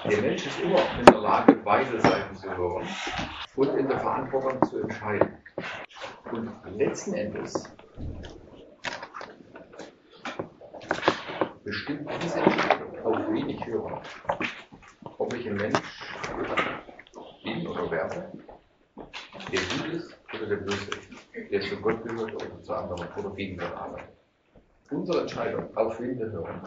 Der Mensch ist immer in der Lage, beide Seiten zu hören und in der Verantwortung zu entscheiden. Und letzten Endes bestimmt diese Entscheidung, auf wen ich höre, ob ich ein Mensch bin oder werde, der gut ist oder der böse ist, der zu Gott gehört oder zu anderen oder gegen Gott arbeitet. Unsere Entscheidung, auf wen wir hören,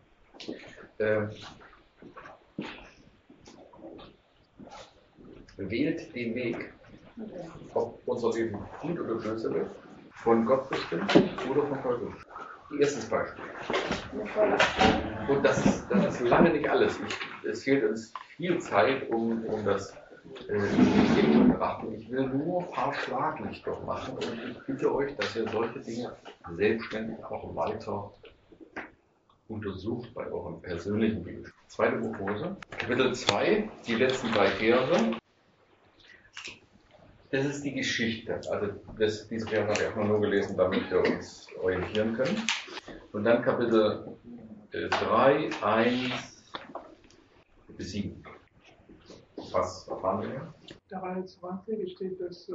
wählt den Weg, ob unser Leben gut oder böse wird, von Gott bestimmt oder von Teufel. Erstes Beispiel. Und das ist lange nicht alles. Es fehlt uns viel Zeit, um das zu betrachten. Ich will nur ein paar Schlaglichter machen und ich bitte euch, dass ihr solche Dinge selbstständig auch weiter untersucht bei eurem persönlichen Leben. Zweite Buch Mose, Kapitel 2, die letzten 3 Verse. Das ist die Geschichte. Also diese Verse habe ich auch nur gelesen, damit wir uns orientieren können. Und dann Kapitel 3, 1 bis 7. Was erfahren wir hier? 23 steht, dass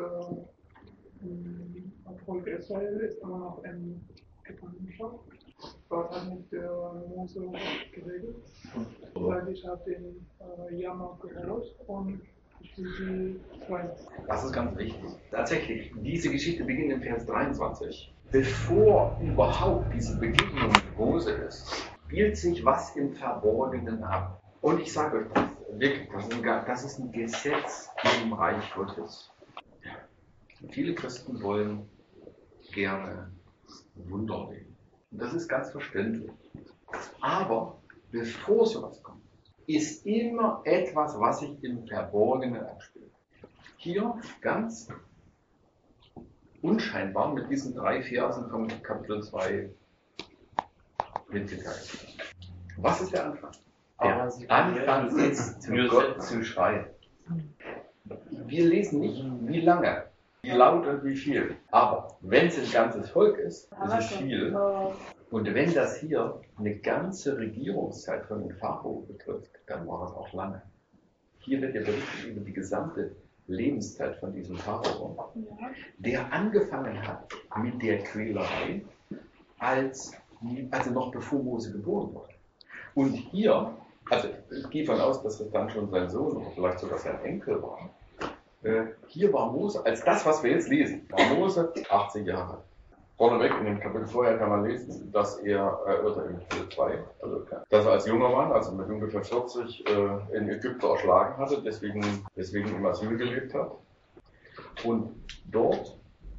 das Volk Israel ist immer noch in Gefangenschaft. Gott hat mit Mose geredet. Sagt, ich habe den Jammer gehört und die das ist ganz wichtig. Tatsächlich, diese Geschichte beginnt im Vers 23. Bevor überhaupt diese Begegnung mit Mose ist, spielt sich was im Verborgenen ab. Und ich sage euch das, wirklich, das ist ein Gesetz im Reich Gottes. Viele Christen wollen gerne Wunder leben. Und das ist ganz verständlich. Aber bevor sowas kommt, ist immer etwas, was sich im Verborgenen abspielt. Hier ganz unscheinbar mit diesen 3 Versen von Kapitel 2 mitgeteilt. Was ist der Anfang? Der Anfang ist, zu Gott zu schreien. Wir lesen nicht, wie lange, wie laut und wie viel. Aber wenn es ein ganzes Volk ist, ist es viel. Und wenn das hier eine ganze Regierungszeit von dem Pharao betrifft, dann war es auch lange. Hier wird ja berichtet über die gesamte Lebenszeit von diesem Pharao, der angefangen hat mit der Quälerei, also noch bevor Mose geboren wurde. Und hier, also ich gehe davon aus, dass es dann schon sein Sohn oder vielleicht sogar sein Enkel war. Hier war Mose, als das, was wir jetzt lesen, war Mose 80 Jahre alt. Vorneweg in dem Kapitel vorher kann man lesen, dass oder im Kapitel 2, also dass er als junger Mann, also mit ungefähr 40, in Ägypten erschlagen hatte, deswegen im Asyl gelebt hat. Und dort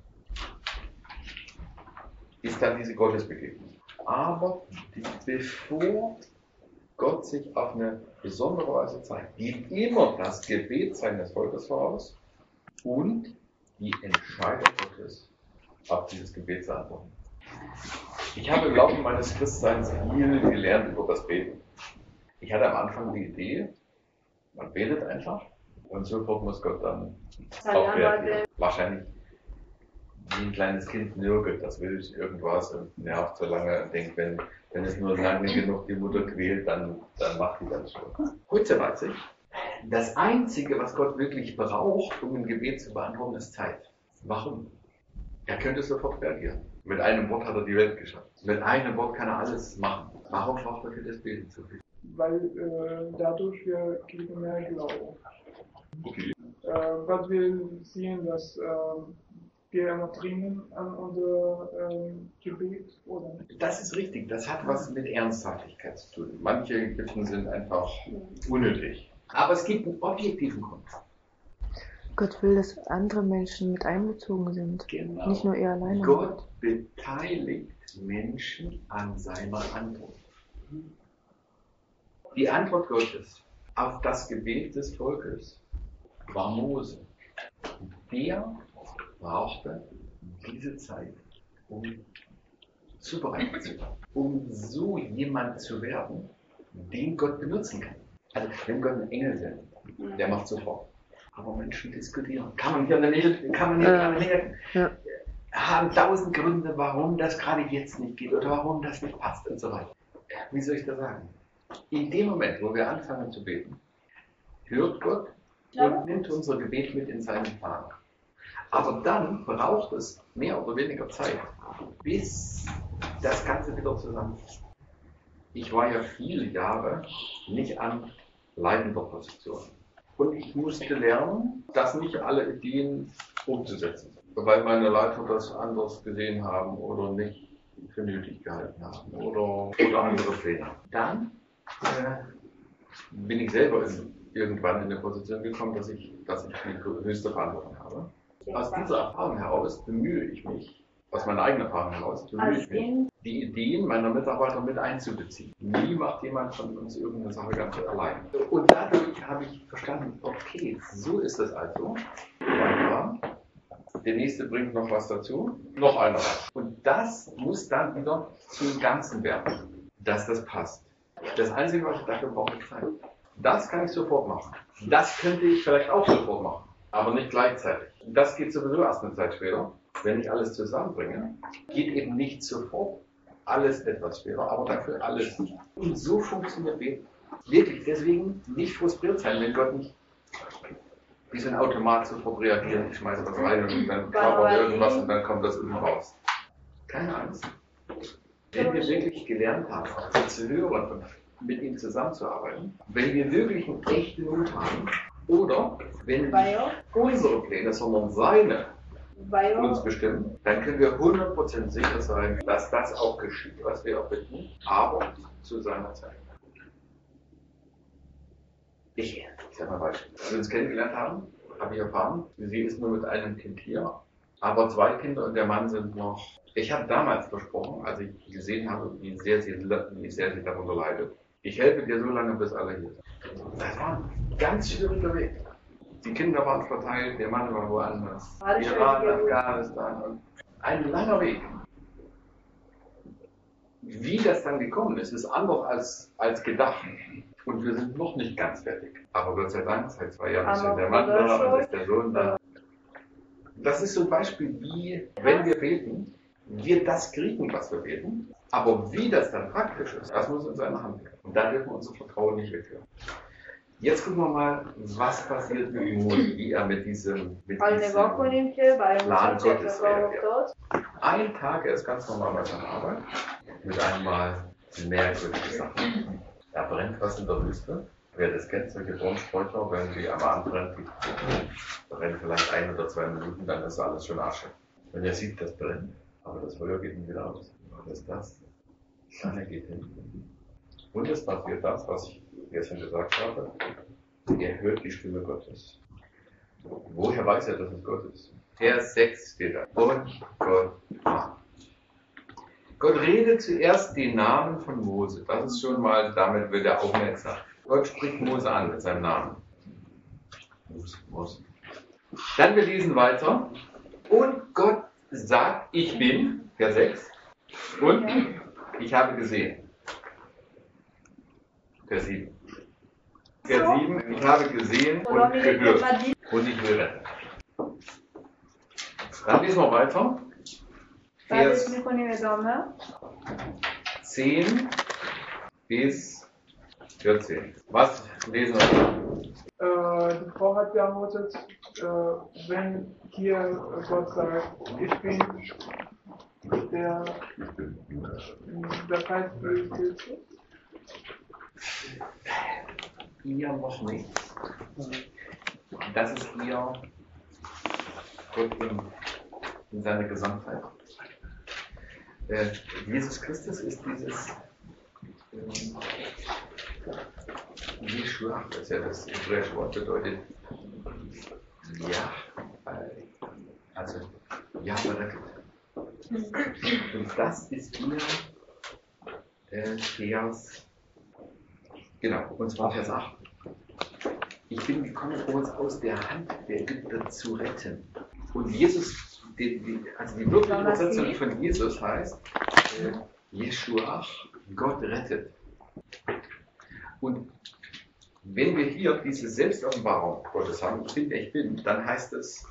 ist dann diese Gottesbegegnung. Aber bevor Gott sich auf eine besondere Weise zeigt, geht immer das Gebet seines Volkes voraus und die Entscheidung Gottes auf dieses Gebet zu antworten. Ich habe im Laufe meines Christseins viel gelernt über das Beten. Ich hatte am Anfang die Idee, man betet einfach und sofort muss Gott dann auch reagieren. Wahrscheinlich wie ein kleines Kind nörgelt, das will ich irgendwas und nervt so lange und denkt, wenn es nur lange genug die Mutter quält, dann macht die das schon. Heute weiß ich, das Einzige, was Gott wirklich braucht, um ein Gebet zu beantworten, ist Zeit. Warum? Er könnte sofort reagieren. Mit einem Wort hat er die Welt geschafft. Mit einem Wort kann er alles machen. Warum braucht er für das Beten so viel? Weil dadurch wir kriegen mehr Glauben. Okay. Was wir sehen, dass wir immer dringen an unser Gebet, oder? Das ist richtig. Das hat was mit Ernsthaftigkeit zu tun. Manche Bitten sind einfach unnötig. Aber es gibt einen objektiven Grund. Gott will, dass andere Menschen mit einbezogen sind. Genau. Nicht nur er alleine. Gott beteiligt Menschen an seiner Antwort. Die Antwort Gottes auf das Gebet des Volkes war Mose. Der brauchte diese Zeit, um zubereitet zu werden, um so jemand zu werden, den Gott benutzen kann. Also wenn Gott ein Engel sendet, der macht sofort. Aber Menschen diskutieren. Kann man hier nicht, haben 1000 Gründe, warum das gerade jetzt nicht geht oder warum das nicht passt und so weiter. Wie soll ich das sagen? In dem Moment, wo wir anfangen zu beten, hört Gott und nimmt unser Gebet mit in seinen Plan. Aber dann braucht es mehr oder weniger Zeit, bis das Ganze wieder zusammenpasst. Ich war ja viele Jahre nicht an leitender Position. Und ich musste lernen, das nicht alle Ideen umzusetzen, weil meine Leiter das anders gesehen haben oder nicht für nötig gehalten haben oder andere Pläne. Dann bin ich selber irgendwann in eine Position gekommen, dass ich die höchste Verantwortung habe. Aus dieser Erfahrung heraus bemühe ich mich, aus meiner eigenen Erfahrung heraus, bemühe ich mich, die Ideen meiner Mitarbeiter mit einzubeziehen. Nie macht jemand von uns irgendeine Sache ganz allein. Und dadurch habe ich verstanden, okay, so ist es also. Der nächste bringt noch was dazu, noch einer. Und das muss dann wieder zum Ganzen werden, dass das passt. Das Einzige, was ich dafür brauche, ist Zeit. Das kann ich sofort machen. Das könnte ich vielleicht auch sofort machen, aber nicht gleichzeitig. Das geht sowieso erst eine Zeit später. Wenn ich alles zusammenbringe, geht eben nicht sofort alles etwas später, aber dafür alles. Und so funktioniert Beten. Wirklich, deswegen nicht frustriert sein, wenn Gott nicht wie so ein Automat sofort reagiert. Ich schmeiße was rein und dann klappert irgendwas und dann kommt das irgendwie raus. Keine Angst. Wenn wir wirklich gelernt haben, zu hören und mit ihm zusammenzuarbeiten, wenn wir wirklich einen echten Mut haben, oder wenn nicht unsere Pläne, sondern seine uns bestimmen, dann können wir 100% sicher sein, dass das auch geschieht, was wir erbitten, aber zu seiner Zeit. Ich sag mal Beispiel. Als wir uns kennengelernt haben, habe ich erfahren, sie ist nur mit einem Kind hier, aber 2 Kinder und der Mann sind noch. Ich habe damals versprochen, als ich gesehen habe, wie sehr sie darunter leidet. Ich helfe dir so lange, bis alle hier sind. Das war ein ganz schwieriger Weg. Die Kinder waren verteilt, der Mann war woanders. Iran, Afghanistan und ein langer Weg. Wie das dann gekommen ist, ist anders als gedacht. Und wir sind noch nicht ganz fertig. Aber Gott sei Dank, seit 2 Jahren ist der Mann da und ist der Sohn da. Das ist so ein Beispiel, wie, wenn wir beten, wir das kriegen, was wir beten. Aber wie das dann praktisch ist, das muss in seiner Hand liegen. Und da dürfen wir unser Vertrauen nicht weghören. Jetzt gucken wir mal, was passiert mit Mose, wie er mit diesem Plan Gottes reagiert. Ein Tag, er ist ganz normal bei seiner Arbeit, mit einmal merkwürdigen Sachen. Da brennt was in der Wüste. Wer das kennt, solche Dornsträucher, wenn die am Abend brennt, die brennen vielleicht 1 oder 2 Minuten, dann ist alles schon Asche. Wenn ihr sieht, das brennt, aber das Feuer geht nicht wieder aus. Was ist das? Keiner geht hin. Und es passiert das, was ich gestern gesagt habe. Er hört die Stimme Gottes. Woher weiß er, dass es Gott ist? Vers 6 steht da. Und Gott macht. Gott redet zuerst den Namen von Mose. Das ist schon mal, damit wird er aufmerksam. Gott spricht Mose an mit seinem Namen. Mose. Dann wir lesen weiter. Und Gott sagt, ich bin, Vers 6. Und ich habe gesehen. Vers 7. Vers 7, ich habe gesehen und gehört. Und ich will retten. Dann lesen wir weiter. Vers 10 bis 14. Was lesen wir? Die Frau hat geantwortet, wenn hier Gott sagt, ich bin das heißt, ihr noch nicht. Das ist ihr Gott in seiner Gesamtheit. Jesus Christus ist dieses Yeshua, das ja das hebräische Wort bedeutet, also berettet. Und das ist hier Vers, genau, und zwar Vers 8. Ich bin gekommen, um uns aus der Hand der Ägypter zu retten. Und Jesus, die wirkliche Übersetzung von Jesus heißt, Yeshua, Gott rettet. Und wenn wir hier diese Selbstoffenbarung Gottes haben, ich bin, wer ich bin, dann heißt es,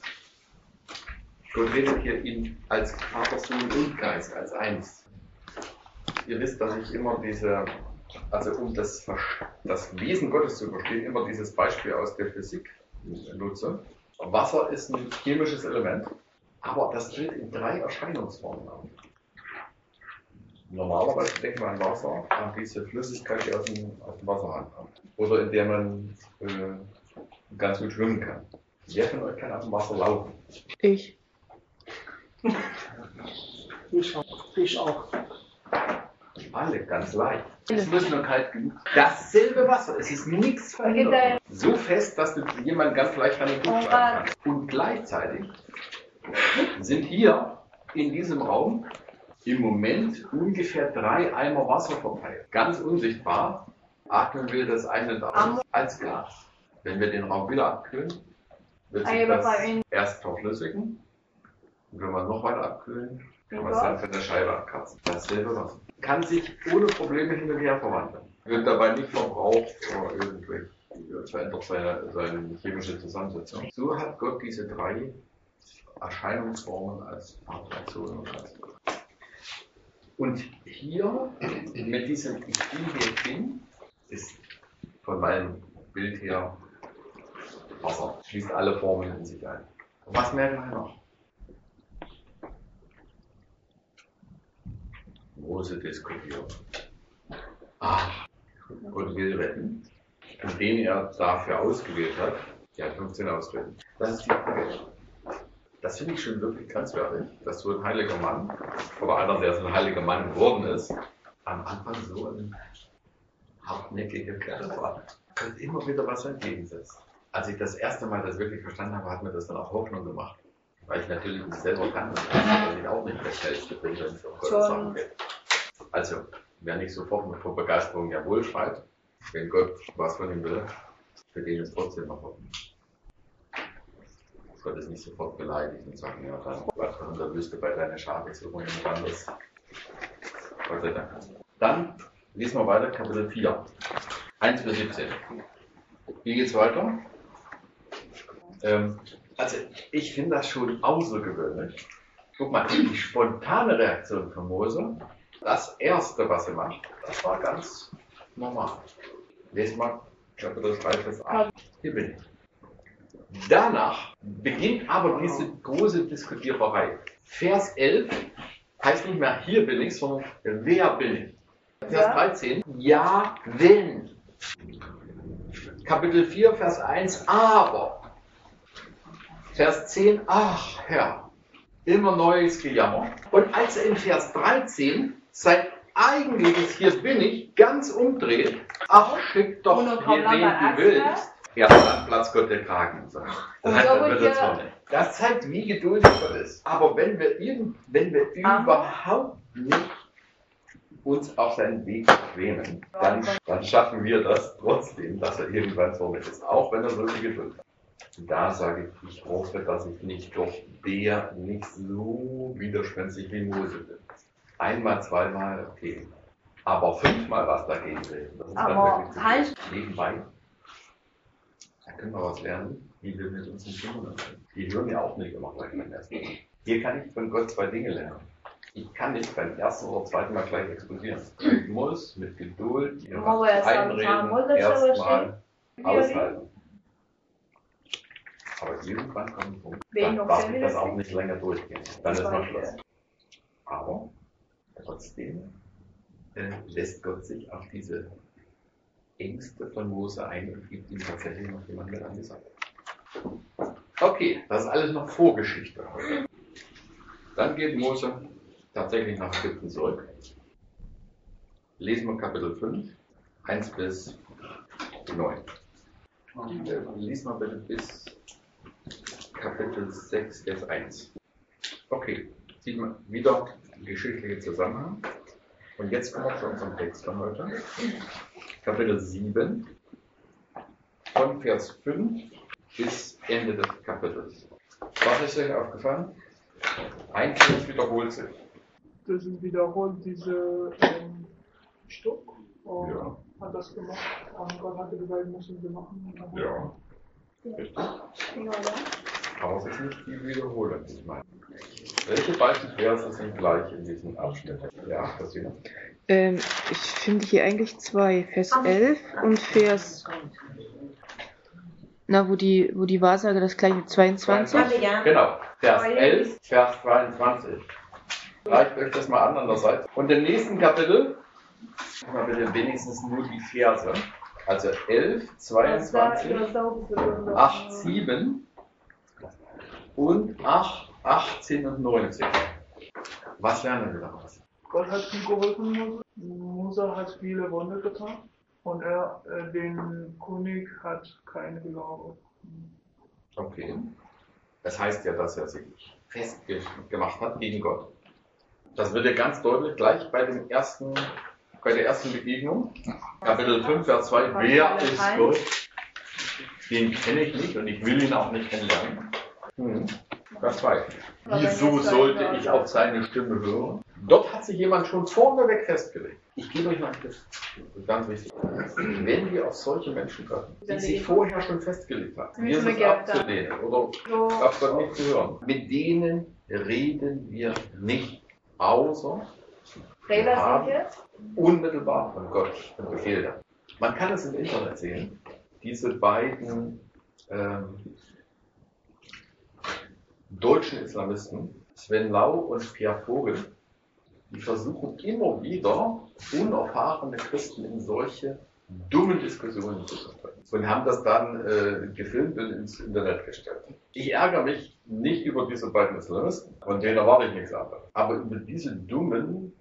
Gott redet hier ihn als Vater, Sohn und Geist, als eins. Ihr wisst, dass ich immer diese also um das Wesen Gottes zu verstehen, immer dieses Beispiel aus der Physik nutze. Wasser ist ein chemisches Element, aber das tritt in 3 Erscheinungsformen auf. Normalerweise denkt man an Wasser, an diese Flüssigkeit, die aus dem Wasserhahn kommt. Oder in der man ganz gut schwimmen kann. Wer von euch kann auf dem Wasser laufen? Ich. Ich auch. Alle, ganz leicht. Es muss nur kalt genug. Dasselbe Wasser, es ist nichts verändert. So fest, dass du jemanden ganz leicht an den Kopf schlagen kannst. Und gleichzeitig sind hier in diesem Raum im Moment ungefähr 3 Eimer Wasser verteilt. Ganz unsichtbar atmen wir das ein und aus als Gas. Wenn wir den Raum wieder abkühlen, wird sich das erst verflüssigen. Und wenn wir noch weiter abkühlen, kann man es dann von der Scheibe abkratzen. Dasselbe Wasser. Kann sich ohne Probleme hin und her verwandeln. Wird dabei nicht verbraucht oder irgendwie verändert seine chemische Zusammensetzung. So hat Gott diese 3 Erscheinungsformen als Abstraktion und als. Und hier mit diesem Ich bin hier Ding ist von meinem Bild her Wasser. Schließt alle Formen in sich ein. Und was merken wir noch? Mose diskutiert. Gott will retten. Und den er dafür ausgewählt hat, die hat 15 Ausreden. Das ist die Frage. Das finde ich schon wirklich grenzwertig, dass so ein heiliger Mann, oder einer, der so ein heiliger Mann geworden ist, am Anfang so ein hartnäckiger Kerl war. Und immer wieder was entgegensetzt. Als ich das erste Mal das wirklich verstanden habe, hat mir das dann auch Hoffnung gemacht. Weil ich natürlich nicht selber kann und ich auch nicht das Schnellste bin, wenn es um Gottes Sachen geht. Also, wer nicht sofort mit vor Begeisterung jawohl schreit, wenn Gott was von ihm will, für den ist trotzdem noch Hoffnung. Gott ist nicht sofort beleidigt und sagt, ja, dann bleib doch in der Wüste bei deiner Schafe, so irgendwo anders. Gott sei Dank. Dann lesen wir weiter, Kapitel 4, 1 bis 17. Wie geht's weiter? Also, ich finde das schon außergewöhnlich. Guck mal, die spontane Reaktion von Mose, das erste, was er macht, das war ganz normal. Lest mal Kapitel 3, Vers 8. Hier bin ich. Danach beginnt aber diese große Diskutiererei. Vers 11 heißt nicht mehr hier bin ich, sondern wer bin ich? Vers 13, ja, wenn. Kapitel 4, Vers 1, aber. Vers 10, ach Herr. Immer neues Gejammer. Und als er in Vers 13 sein eigentliches Hier bin ich ganz umdreht, ach schick doch hier wen du willst. Erst dann platzt Gott der Kragen. Das zeigt, wie geduldig Gott ist. Aber wenn wir überhaupt nicht uns auf seinen Weg bequemen, dann schaffen wir das trotzdem, dass er irgendwann zornig ist. Auch wenn er so viel Geduld hat. Da sage ich, ich hoffe, dass ich nicht doch der nicht so widerspenstig wie Mose bin. Einmal, zweimal, okay. Aber 5-mal was dagegen reden. Das ist dann wirklich zu nebenbei. Da können wir was lernen, wie wir mit unseren Kindern umgehen. Die hören ja auch nicht immer gleich beim ersten Mal. Hier kann ich von Gott 2 Dinge lernen. Ich kann nicht beim ersten oder zweiten Mal gleich explodieren. Ich muss mit Geduld einreden, erstmal aushalten. Aber irgendwann kommt ein Punkt, dann darf ich das auch nicht länger durchgehen. Dann ist mal Schluss. Aber trotzdem lässt Gott sich auf diese Ängste von Mose ein und gibt ihm tatsächlich noch jemand mit angesagt. Okay, das ist alles noch Vorgeschichte heute. Dann geht Mose tatsächlich nach Ägypten zurück. Lesen wir Kapitel 5, 1 bis 9. Lies mal bitte bis Kapitel 6, Vers 1. Okay, sieht man wieder geschichtliche Zusammenhang. Und jetzt kommen wir zu unserem Text von heute. Kapitel 7, von Vers 5 bis Ende des Kapitels. Was ist euch aufgefallen? Ein Vers wiederholt sich. Das wiederholt diese Stück. Ja. Hat das gemacht. Und Gott hatte gesagt, müssen wir machen. Ja. Richtig. Aber es ist nicht die Wiederholung, die ich meine. Welche beiden Verse sind gleich in diesem Abschnitt? Ja, Christina. Ich finde hier eigentlich zwei, Vers 11 und Vers, wo die Wahrsage das gleiche, 22. Genau, Vers 11, Vers 22. Reicht euch das mal an der Seite. Und im nächsten Kapitel, mal bitte wenigstens nur die Verse, also 11, 22, 8, 7 und 8, 18 und 19. Was lernen wir daraus? Gott hat ihm geholfen, Mose hat viele Wunder getan und den König hat keine Glaube. Okay. Das heißt ja, dass er sich festgemacht hat gegen Gott. Das wird ja ganz deutlich gleich bei der ersten Begegnung. Kapitel 5, Vers 2. Wer ist Gott? Den kenne ich nicht und ich will ihn auch nicht kennenlernen. Vers 2. Wieso sollte ich auf seine Stimme hören? Dort hat sich jemand schon vorneweg festgelegt. Ich gebe euch mal ein Tipp. Das ist ganz wichtig. Wenn wir auf solche Menschen treffen, die sich vorher schon festgelegt haben, Jesus abzulehnen oder auf Gott nicht zu hören, mit denen reden wir nicht, außer wir haben unmittelbar von Gott einen Befehl da. Man kann es im Internet sehen, diese beiden deutschen Islamisten, Sven Lau und Pierre Vogel, die versuchen immer wieder, unerfahrene Christen in solche dummen Diskussionen zu vertreten. Und haben das dann gefilmt und ins Internet gestellt. Ich ärgere mich nicht über diese beiden Islamisten, von denen erwarte ich nichts anderes. Aber über diese dummen,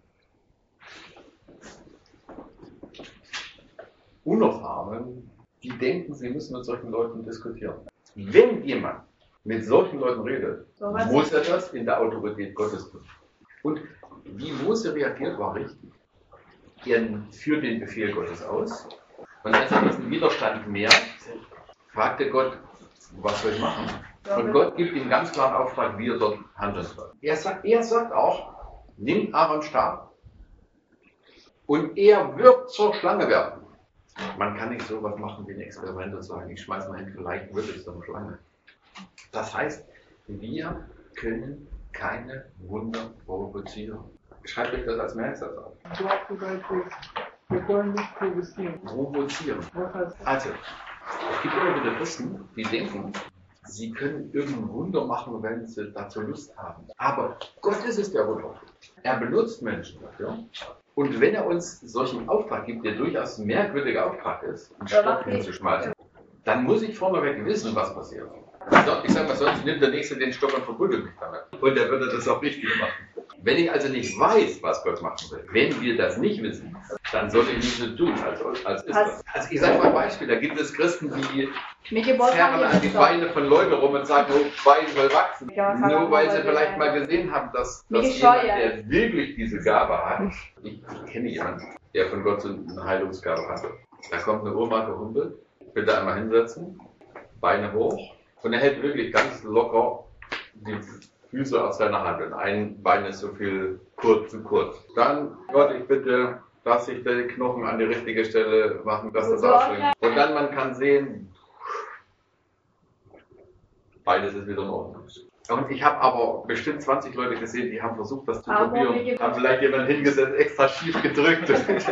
Unerfahrenen, die denken, sie müssen mit solchen Leuten diskutieren. Wenn jemand mit solchen Leuten redet, muss er das in der Autorität Gottes tun. Und wie Mose reagiert, war richtig. Er führt den Befehl Gottes aus. Und als er diesen Widerstand merkt, fragte Gott, was soll ich machen? Und Gott gibt ihm ganz klaren Auftrag, wie er dort handeln soll. Er sagt auch, nimm Aarons Stab und er wird zur Schlange werden. Man kann nicht so was machen wie ein Experiment und sagen, ich schmeiß mal hin, vielleicht wird es zur Schlange. Das heißt, wir können keine Wunder provozieren. Schreibt euch das als Merksatz auf. Du hast gesagt, wir wollen nicht provozieren. Provozieren. Was heißt das? Also, es gibt immer wieder Christen, die denken, sie können irgendein Wunder machen, wenn sie dazu Lust haben. Aber Gott ist es, der Wunder. Er benutzt Menschen dafür. Und wenn er uns solchen Auftrag gibt, der durchaus ein merkwürdiger Auftrag ist, einen Stock hinzuschmeißen, dann muss ich vorneweg wissen, was passiert. Ich sag mal, sonst nimmt der Nächste den Stock und verprügelt mich damit. Und der würde das auch richtig machen. Wenn ich also nicht weiß, was Gott machen will, wenn wir das nicht wissen, dann sollte ich nicht so tun, als ist das. Also ich sage mal ein Beispiel, da gibt es Christen, die zerren an die Beine von Leuten rum und sagen, oh, Bein soll wachsen. Nur weil sie vielleicht mal gesehen haben, dass jemand, der wirklich diese Gabe hat, ich kenne jemanden, der von Gott so eine Heilungsgabe hatte. Da kommt eine Oma gehumpelt, bitte einmal hinsetzen, Beine hoch und er hält wirklich ganz locker die Füße auf seiner Hand und ein Bein ist so viel zu kurz. Dann, Gott, ich bitte, dass sich die Knochen an die richtige Stelle machen, dass das ausschwingt. Und dann, man kann sehen, beides ist wieder in Ordnung. Und ich habe aber bestimmt 20 Leute gesehen, die haben versucht, das zu probieren. Haben vielleicht jemanden hingesetzt, extra schief gedrückt.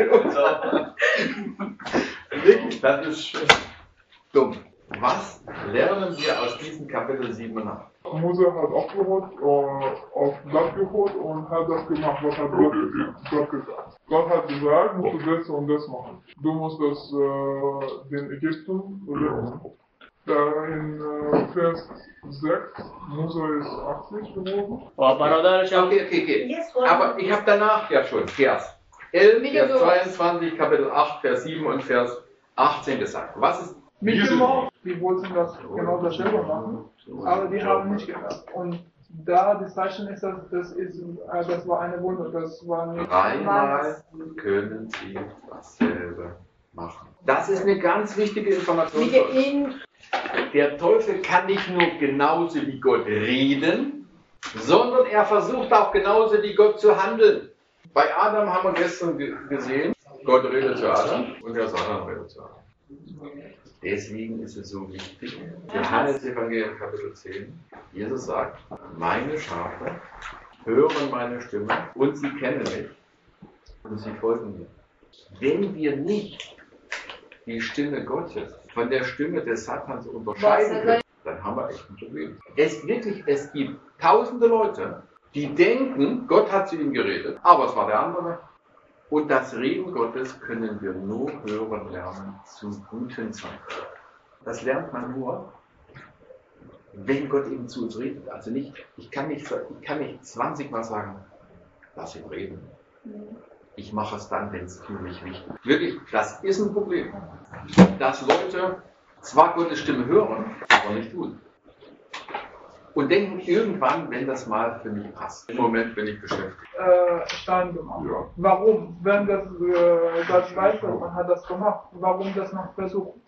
Wirklich, das ist dumm. Was lernen wir aus diesem Kapitel 7 und 8? Mose hat aufgehört, auf Gott gehört und hat das gemacht, was hat Gott gesagt. Gott hat gesagt, musst du das und das machen. Du musst das den Ägypten überleben. Da in Vers 6, Mose ist 80 geworden. Okay. Aber ich habe danach ja schon Vers 11, Vers 22, Kapitel 8, Vers 7 und Vers 18 gesagt. Was ist die wollten das genau dasselbe machen, aber die haben nicht gemacht. Und da das Zeichen ist, das war eine Wunder, das war nicht. Dreimal können sie dasselbe machen. Das ist eine ganz wichtige Information. Der Teufel kann nicht nur genauso wie Gott reden, sondern er versucht auch genauso wie Gott zu handeln. Bei Adam haben wir gestern gesehen, Gott redet zu Adam und der Satan redet zu Adam. Deswegen ist es so wichtig, Johannes Evangelium Kapitel 10, Jesus sagt, meine Schafe hören meine Stimme und sie kennen mich Und sie folgen mir. Wenn wir nicht die Stimme Gottes von der Stimme des Satans unterscheiden können, dann haben wir echt ein Problem. Es gibt tausende Leute, die denken, Gott hat zu ihnen geredet, aber es war der andere. Und das Reden Gottes können wir nur hören lernen zu guten Zeiten. Das lernt man nur, wenn Gott eben zu uns redet. Also nicht, ich kann nicht 20 Mal sagen, lass ihn reden. Ich mache es dann, wenn es für mich wichtig ist. Wirklich, das ist ein Problem. Dass Leute zwar Gottes Stimme hören, aber nicht tun. Und denken irgendwann, wenn das mal für mich passt. Im Moment bin ich beschäftigt. Stein gemacht. Ja. Warum? Wenn das Gott weiß, man hat das gemacht, warum das noch versuchen?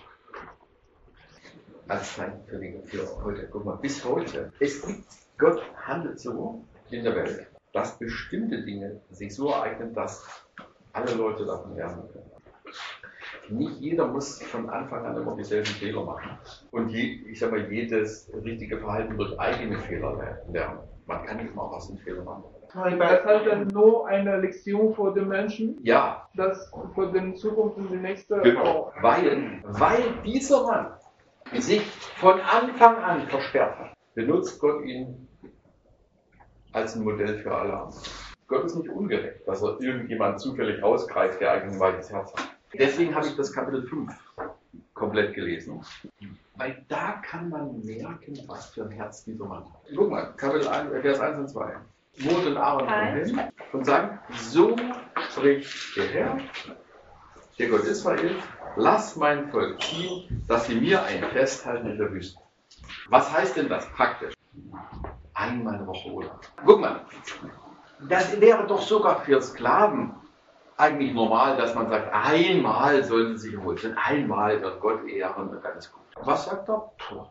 Als Zeichen für heute. Guck mal, bis heute. Gott handelt so in der Welt, dass bestimmte Dinge sich so ereignen, dass alle Leute davon lernen können. Nicht jeder muss von Anfang an immer dieselben Fehler machen. Und jedes richtige Verhalten durch eigene Fehler lernen. Man kann nicht mal aus den Fehlern machen. Das heißt dann nur eine Lektion für den Menschen, Ja. das für die Zukunft und die nächste Genau. Weil dieser Mann sich von Anfang an versperrt hat, benutzt Gott ihn als ein Modell für alle anderen. Gott ist nicht ungerecht, dass er irgendjemand zufällig rausgreift, der eigentlich ein weiches Herz hat. Deswegen habe ich das Kapitel 5 komplett gelesen. Weil da kann man merken, was für ein Herz dieser Mann hat. Guck mal, Kapitel 1, Vers 1 und 2. Mose und Aaron kommen hin und sagen, so spricht der Herr, der Gott Israel, lass mein Volk ziehen, dass sie mir ein Fest halten in der Wüste. Was heißt denn das praktisch? Einmal eine Woche Urlaub. Guck mal, das wäre doch sogar für Sklaven eigentlich normal, dass man sagt, einmal sollen sie sich erholen, einmal wird Gott ehren und dann ist gut. Was sagt er?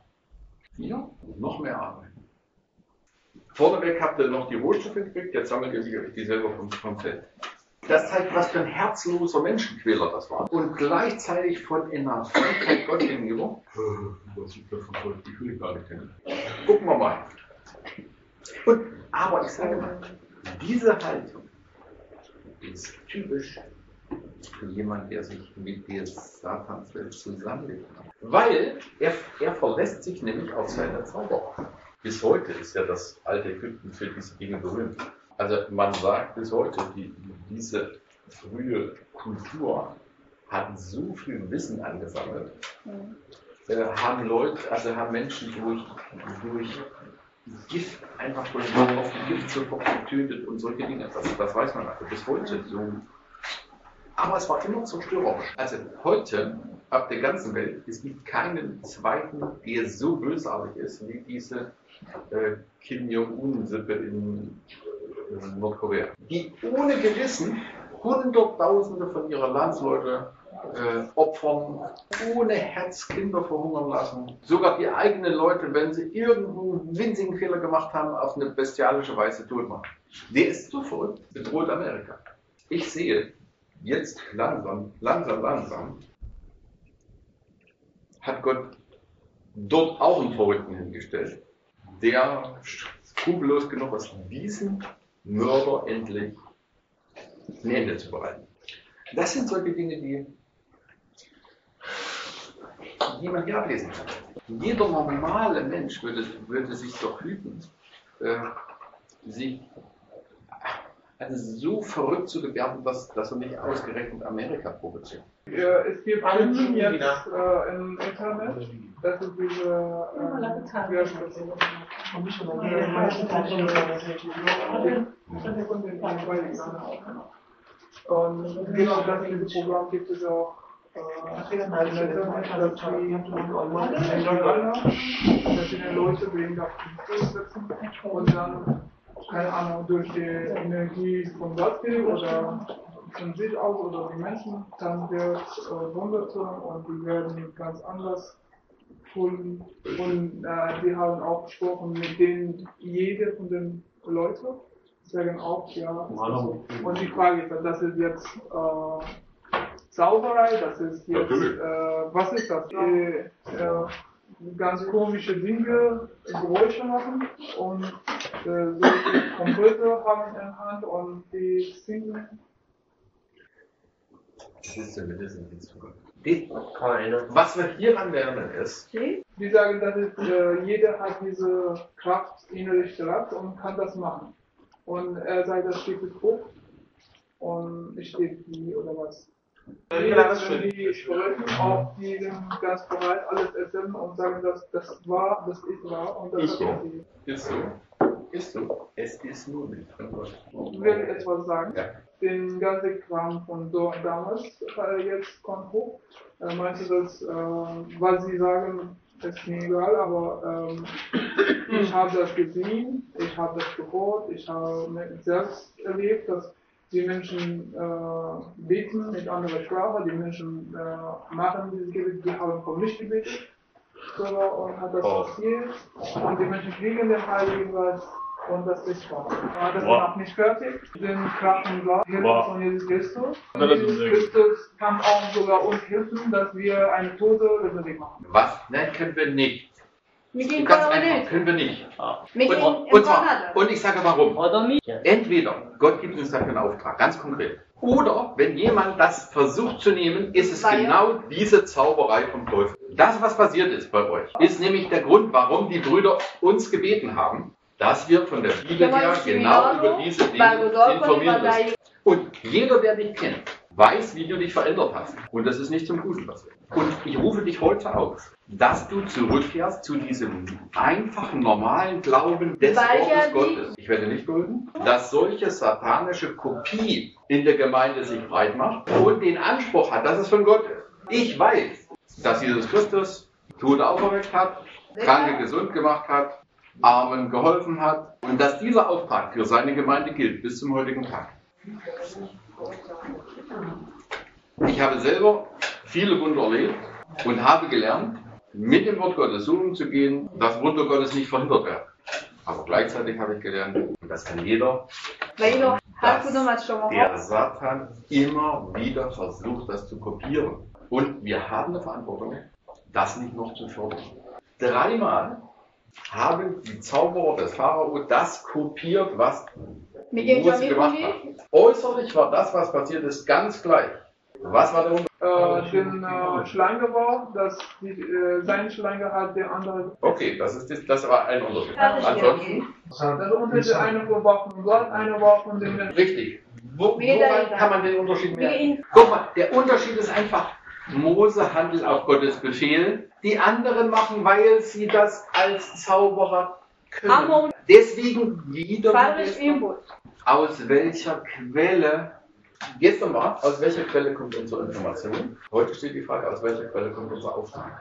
4, noch mehr arbeiten. Vorneweg habt ihr noch die Rohstoffe gekriegt, jetzt sammelt ihr die selber vom Feld. Das zeigt, was für ein herzloser Menschenquäler das war. Und gleichzeitig von einer Freiheit Gott gegenüber. Was ist das von Volk? Ich will gar nicht kennen. Gucken wir mal. Aber ich sage mal, diese Haltung ist typisch für jemanden, der sich mit der Satanswelt zusammenlebt. Weil er verlässt sich nämlich auf seine Zauberer. Bis heute ist ja das alte Ägypten für diese Dinge berühmt. Also man sagt bis heute, diese frühe Kultur hat so viel Wissen angesammelt, haben Menschen durch Gift einfach von auf Gift sofort getötet und solche Dinge. Das weiß man also bis heute so. Aber es war immer zerstörerisch. Also heute, auf der ganzen Welt, es gibt keinen zweiten, der so bösartig ist wie diese Kim Jong-un-Sippe in Nordkorea. Die ohne Gewissen Hunderttausende von ihrer Landsleute opfern, ohne Herz Kinder verhungern lassen. Sogar die eigenen Leute, wenn sie irgendeinen winzigen Fehler gemacht haben, auf eine bestialische Weise tot machen. Der ist so verrückt, bedroht Amerika. Ich sehe jetzt langsam, hat Gott dort auch einen Verrückten hingestellt, der skrupellos genug ist, diesen Mörder endlich ein Ende zu bereiten. Das sind solche Dinge, die man hier ablesen kann. Jeder normale Mensch würde sich doch hüten, sich so verrückt zu gebärden, dass er nicht ausgerechnet Amerika provoziert. Es gibt Filme jetzt im Internet, das ist diese und genau das dieses Programm gibt es auch im Internet, dass verschiedene Leute wegen auf den Fuß sitzen und dann, keine Ahnung, durch die Energie von Gott oder von sich aus oder die Menschen, dann wird Wunder tun und die werden ganz anders fühlen. Und die haben auch gesprochen mit denen, jede von den Leuten sagen auch, ja. Und die Frage ist, das ist jetzt Zauberei, das ist jetzt, was ist das? Ganz komische Dinge, Geräusche machen und solche Computer haben in der Hand und die singen Das ist zumindest in Zukunft. Was wir hieran lernen ist, die sagen, dass jeder hat diese Kraft, innerliche Kraft und kann das machen. Und er sagt, das steht hoch und es steht wie oder was. Wenn die sprechen, auch die sind ganz bereit, alles erzählen und sagen, dass das ist wahr und das Ist so. ist so. Es ist nur nicht von Gott. Ich will etwas sagen. Ja. Den ganzen Kram von damals jetzt kommt hoch. Meinst du, dass, was sie sagen, ist mir egal, aber ich habe das gesehen, ich habe das gehört, ich habe selbst erlebt, dass die Menschen beten mit anderer Sprache, die Menschen machen dieses Gebet, die haben von mich gebetet sogar und hat das passiert und die Menschen kriegen den Heiligen Geist und das ist wahr. Das ist noch nicht fertig, den Kraft und Hilfe von Jesus Christus. Und Jesus Christus kann auch sogar uns helfen, dass wir eine Tote lebendig machen. Was? Nein, können wir nicht. Meeting Ganz karo einfach, ulit. können wir nicht. Meeting Und ich sage warum. Entweder Gott gibt uns dafür einen Auftrag, ganz konkret. Oder wenn jemand das versucht zu nehmen, ist es genau diese Zauberei vom Teufel. Das, was passiert ist bei euch, ist nämlich der Grund, warum die Brüder uns gebeten haben, dass wir von der Bibel her genau über diese Dinge informieren müssen. Und jeder, der dich kennt, weiß, wie du dich verändert hast. Und das ist nicht zum Guten passiert. Und ich rufe dich heute auf, dass du zurückkehrst zu diesem einfachen, normalen Glauben des Wortes Gottes. Ich werde nicht dulden, dass solche satanische Kopie in der Gemeinde sich breit macht und den Anspruch hat, dass es von Gott ist. Ich weiß, dass Jesus Christus Tote auferweckt hat, Kranke gesund gemacht hat, Armen geholfen hat und dass dieser Auftrag für seine Gemeinde gilt bis zum heutigen Tag. Ich habe selber viele Wunder erlebt und habe gelernt, mit dem Wort Gottes so umzugehen, dass Wunder Gottes nicht verhindert werden. Aber gleichzeitig habe ich gelernt, und das kann jeder, dass der Satan immer wieder versucht, das zu kopieren. Und wir haben eine Verantwortung, das nicht noch zu fördern. 3-mal haben die Zauberer des Pharao das kopiert, was Mose gemacht hat. Äußerlich war das, was passiert ist, ganz gleich. Was war der Unterschied? Den Schlange war, dass seine Schlange hat der andere. Okay, das war ein Unterschied. Ansonsten. Der Unterschied, eine war von Gott, eine war von den Menschen. Richtig. Woran kann man den Unterschied merken? Guck mal, der Unterschied ist einfach, Mose handelt auf Gottes Befehl, die anderen machen, weil sie das als Zauberer können. Deswegen wieder aus welcher Quelle, jetzt nochmal, aus welcher Quelle kommt unsere Information? Heute steht die Frage, aus welcher Quelle kommt unser Auftrag?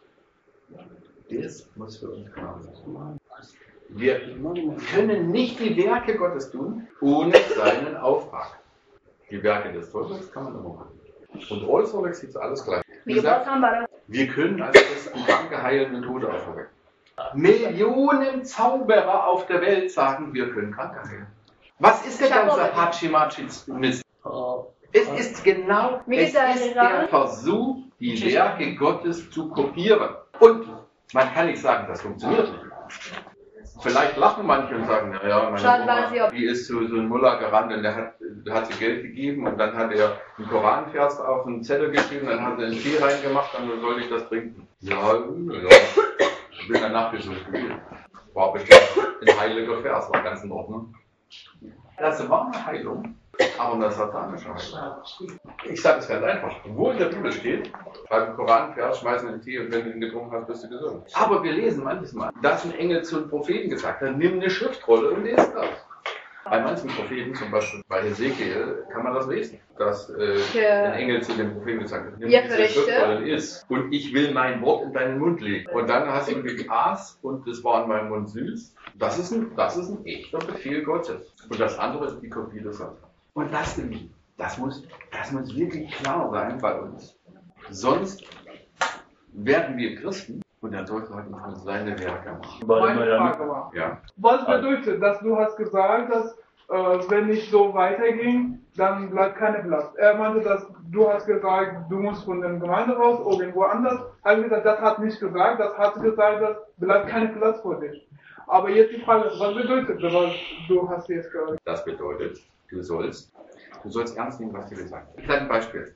Das muss für uns klar sein. Wir können nicht die Werke Gottes tun, ohne seinen Auftrag. Die Werke des Teufels kann man immer machen. Und äußerlich sieht alles gleich. Wir können als Christen Kranke heilen und Tote auferwecken. Millionen Zauberer auf der Welt sagen, wir können Kranke heilen. Was ist der ganze Hatschimatschi-Mist? Es ist der Versuch, die Werke Gottes zu kopieren. Und man kann nicht sagen, das funktioniert nicht. Vielleicht lachen manche und sagen, naja, meine Oma, die ist zu so einem Mullah gerannt und der hat sie Geld gegeben und dann hat er einen Koranvers auf einen Zettel geschrieben, dann hat er einen Tee reingemacht und dann sollte ich das trinken. Ja. Ich bin dann nachgesucht gewesen. War bestimmt ein heiliger Vers, war ganz in Ordnung. Das war eine Heilung, aber eine satanische Heilung. Ich sage es ganz einfach. Wo in der Bibel steht, schreib einen Koranvers, schmeiß in den Tee und wenn du ihn getrunken hast, bist du gesund. Aber wir lesen manches Mal, dass ein Engel zu einem Propheten gesagt hat, nimm eine Schriftrolle und lese das. Bei manchen Propheten, zum Beispiel bei Hesekiel, kann man das lesen, dass ein Engel zu dem Propheten gesagt hat, nimm diese Schriftrolle und iss. Und ich will mein Wort in deinen Mund legen. Und dann hast du geaß und das war in meinem Mund süß. Das ist ein echter Befehl Gottes. Und das andere ist die Kopie des Satans. Und das muss wirklich klar sein bei uns. Sonst werden wir Christen und der Teufel hat uns seine Werke gemacht. Meine Frage war, was bedeutet, dass du hast gesagt, dass wenn ich so weiterging, dann bleibt keine Platz. Er meinte, dass du hast gesagt, du musst von der Gemeinde raus, irgendwo anders. Er hat gesagt, das hat nicht gesagt, das hat gesagt, dass bleibt kein Platz für dich. Aber jetzt die Frage, was bedeutet das, was du hast jetzt gesagt? Das bedeutet, du sollst ernst nehmen, was dir gesagt wird. Ein kleines Beispiel.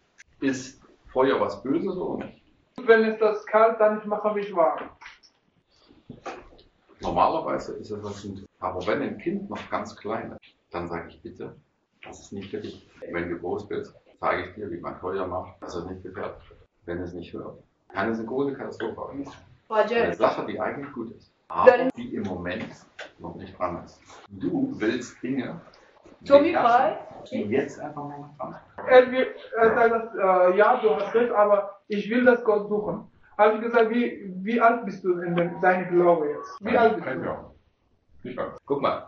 Ist Feuer was Böses oder nicht? Wenn es das kalt, dann ich mache mich warm. Normalerweise ist es was Gutes. Aber wenn ein Kind noch ganz klein ist, dann sage ich bitte, das ist nicht für dich. Wenn du groß bist, zeige ich dir, wie man Feuer macht, dass es nicht gefährdet wird. Wenn es nicht hört, kann es eine große Katastrophe sein. Eine Sache, die eigentlich gut ist, aber die im Moment noch nicht dran ist. Du willst Dinge, die jetzt einfach mal dran sind. Er sagt, ja, du hast recht, aber ich will das Gott suchen. Habe ich gesagt, wie alt bist du in deinem Glaube jetzt? Wie alt bist du? Guck mal,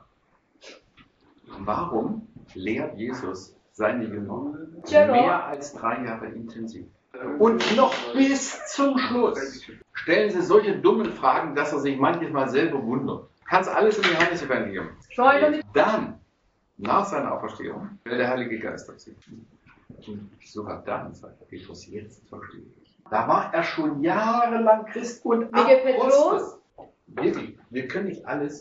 warum lehrt Jesus seine Jünger mehr als 3 Jahre intensiv? Und noch bis zum Schluss stellen sie solche dummen Fragen, dass er sich manches Mal selber wundert. Kannst alles im Johannesevangelium. Dann, nach seiner Auferstehung, will der Heilige Geist auf sie. Und sogar dann sagt Petrus, jetzt verstehe ich. Da war er schon jahrelang Christ und Apostel. Wirklich, wir können nicht alles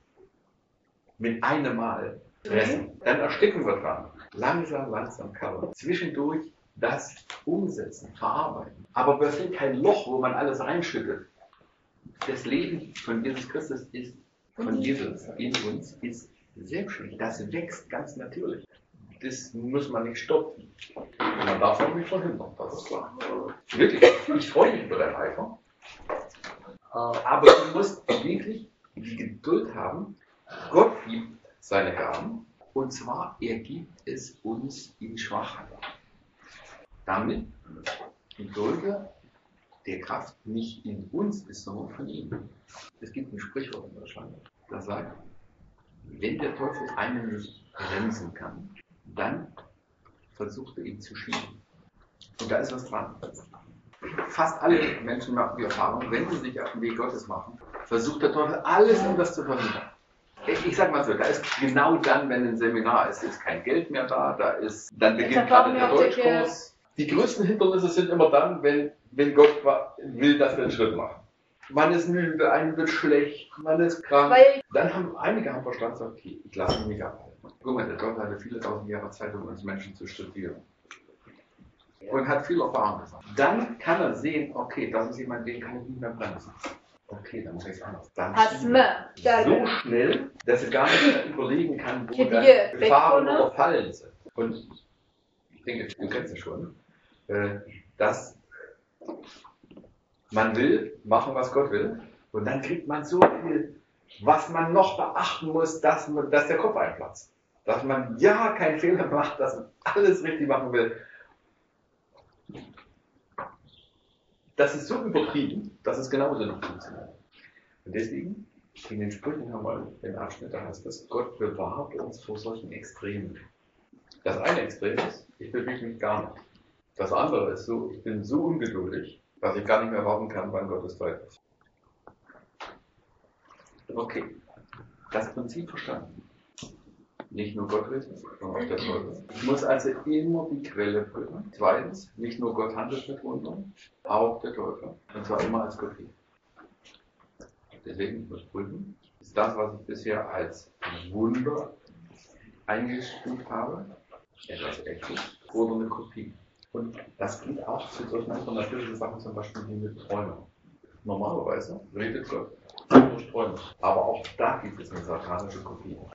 mit einem Mal fressen. Dann ersticken wir dran. Langsam kann man zwischendurch das umsetzen, verarbeiten. Aber wir sind kein Loch, wo man alles reinschüttet. Das Leben von Jesus Christus ist, von Jesus in uns, ist selbstständig. Das wächst ganz natürlich. Das muss man nicht stoppen. Man darf auch nicht verhindern, das ist klar. Wirklich, ich freue mich über dein Eifer. Aber du musst wirklich die Geduld haben. Gott gibt seine Gaben. Und zwar, er gibt es uns in Schwachheit. Damit die Größe der Kraft nicht in uns ist, sondern von ihm. Es gibt ein Sprichwort in Deutschland, das sagt, wenn der Teufel einen nicht bremsen kann, dann versucht er ihn zu schieben. Und da ist was dran. Fast alle Menschen machen die Erfahrung, wenn sie sich auf den Weg Gottes machen, versucht der Teufel alles, um das zu verhindern. Ich sag mal so, da ist genau dann, wenn ein Seminar ist kein Geld mehr da, dann beginnt gerade der Deutschkurs. Die größten Hindernisse sind immer dann, wenn Gott will, dass wir einen Schritt machen. Man ist müde, einem wird schlecht, man ist krank. Dann haben einige verstanden, okay, ich lasse mich nicht abhalten. Guck mal, der Gott hatte viele tausend Jahre Zeit, um uns Menschen zu studieren. Und hat viel Erfahrung gesagt. Dann kann er sehen, okay, das ist jemand, den kann ich nicht mehr bremsen. Okay, dann mache ich es anders. Dann so schnell, dass er gar nicht mehr überlegen kann, wo dann Gefahren oder Fallen sind. Und ich denke, du kennst es schon, dass man will machen, was Gott will, und dann kriegt man so viel, was man noch beachten muss, dass der Kopf einplatzt. Dass man ja keinen Fehler macht, dass man alles richtig machen will. Das ist so übertrieben, dass es genauso nicht funktioniert. Und deswegen, in den Sprüchen haben wir den Abschnitt, da heißt es, Gott bewahrt uns vor solchen Extremen. Das eine Extrem ist, ich bewege mich gar nicht. Das andere ist so, ich bin so ungeduldig, dass ich gar nicht mehr warten kann, wann Gottes Zeit ist. Okay, das Prinzip verstanden. Nicht nur Gott will, sondern auch der Teufel. Ich muss also immer die Quelle prüfen. Zweitens, nicht nur Gott handelt mit Wundern, auch der Teufel. Und zwar immer als Kopie. Deswegen, ich muss prüfen, ist das, was ich bisher als Wunder eingestuft habe, etwas Echtes oder eine Kopie. Und das gilt auch für solche natürlichen Sachen, zum Beispiel wie mit Träumen. Normalerweise redet Gott durch Träume. Aber auch da gibt es eine satanische Kopie.